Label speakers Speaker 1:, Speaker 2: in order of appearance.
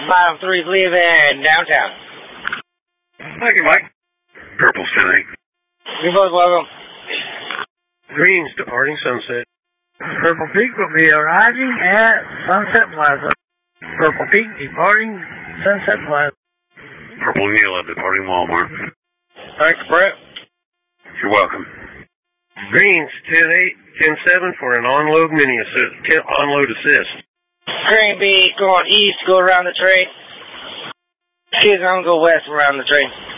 Speaker 1: Bottom 3's leaving downtown.
Speaker 2: Thank you, Mike.
Speaker 3: Purple's 10-8.
Speaker 1: You're both welcome.
Speaker 2: Green's departing Sunset.
Speaker 4: Purple Peak will be arriving at Sunset Plaza. Purple Peak departing Sunset Plaza.
Speaker 3: Purple and yellow departing Walmart.
Speaker 1: Thanks, Brett.
Speaker 3: You're welcome.
Speaker 2: Green's 10-8, 10-7 for an onload onload assist.
Speaker 1: Green B going east, go around the train. She's gonna go west around the train.